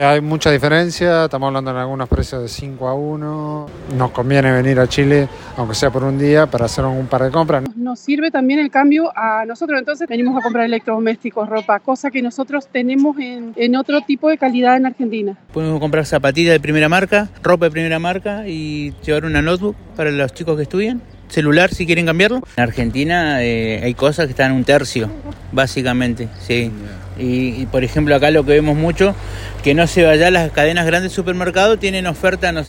Hay mucha diferencia, estamos hablando en algunos precios de 5-1. Nos conviene venir a Chile, aunque sea por un día, para hacer un par de compras. Nos sirve también el cambio a nosotros, entonces venimos a comprar electrodomésticos, ropa, cosa que nosotros tenemos en otro tipo de calidad en Argentina. Podemos comprar zapatillas de primera marca, ropa de primera marca y llevar una notebook para los chicos que estudian. Celular si quieren cambiarlo. En Argentina hay cosas que están un tercio, básicamente, sí. Y por ejemplo acá lo que vemos mucho, que no se vaya, las cadenas grandes de supermercados tienen oferta, no sé,